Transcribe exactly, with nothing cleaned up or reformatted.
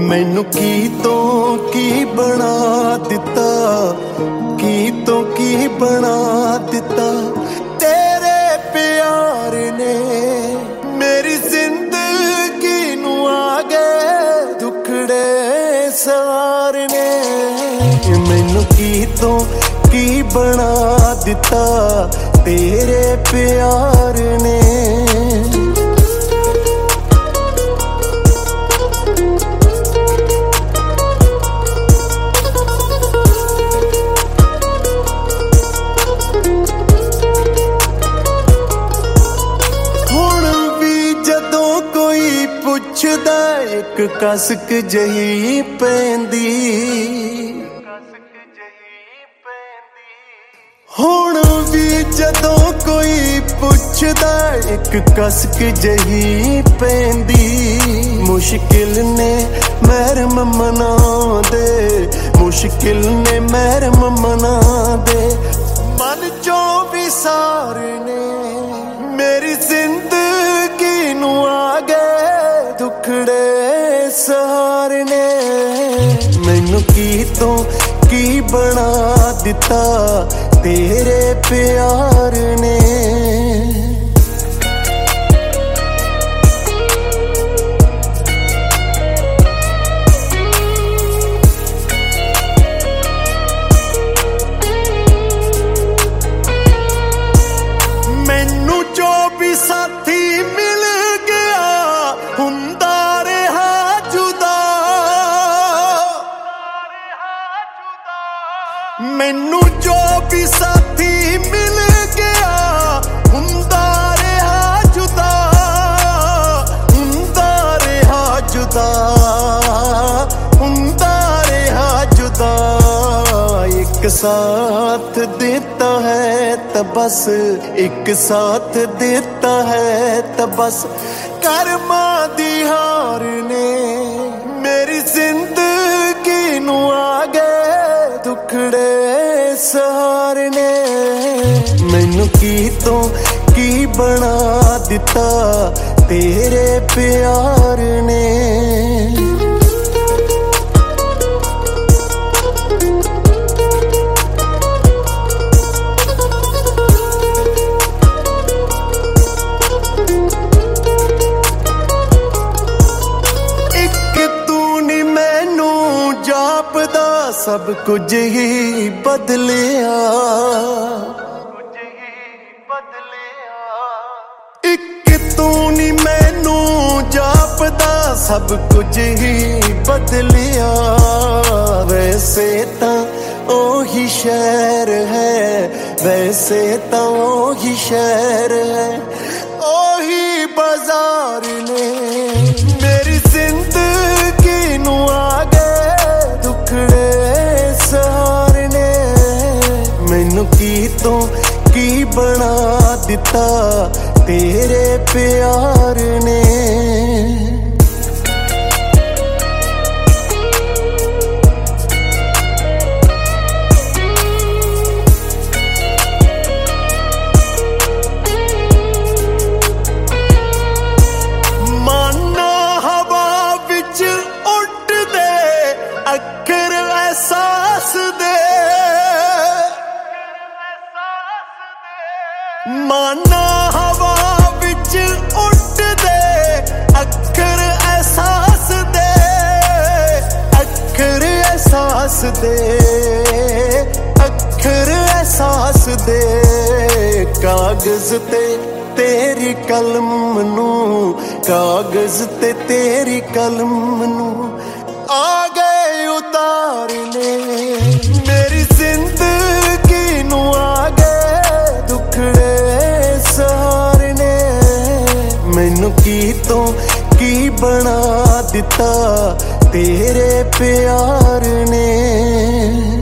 मैनू की तो की बना दिता, की तो की बना दिता तेरे प्यार ने। मेरी जिंदगी नू आगे दुखड़े सवारने। मैनू की तो की बना दिता तेरे प्यार ने। पुछदा एक कसक जही पैंदी, हुण भी जदों कोई पुछदा एक कसक जही पैंदी। मुश्किल ने महरम मना दे, मुश्किल ने महरम मना दे। मन चो विसारने मेरी जिंदगी नू आगे दुखड़े सहारने। मैनू की तो की बना दिता तेरे प्यार ने। मैनू जो भी साथी मिल गया हुंदा रहा जुदा। मैनू जो भी साथी मिल गया हुंदा रहा जुदा, हुंदा रहा जुदा, हुंदा रहा जुदा। एक साथ देता है तो बस, एक साथ देता है तो बस कर्मा दी हार ने। मेरी जिंदगी नू आगे दुखड़े सहारने। मैनू की तो की बना दिता तेरे प्यार ने। सब कुछ ही बदलिया, एक तू नी मैनू जापदा सब कुछ ही बदलिया। वैसे तां ओही शहर है, वैसे तां ओही शहर है, ओही बाजार ने। मेरी जिंदगी नू आगे दुखड़े सहारने। मैनू की तो की बना दिता तेरे प्यार ने। माना हवा विच उड़ दे अखर एहसास दे। माना हवा विच उड़ दे अखर एहसास दे, अखर एहसास दे, अखर एहसास दे। कागज ते तेरी कलम नू, कागज ते तेरी कलम नू आ गए उतारने। मेरी जिंदगी नू आगे दुखड़े सहारने। मैनू की तो की बना दिता तेरे प्यार ने।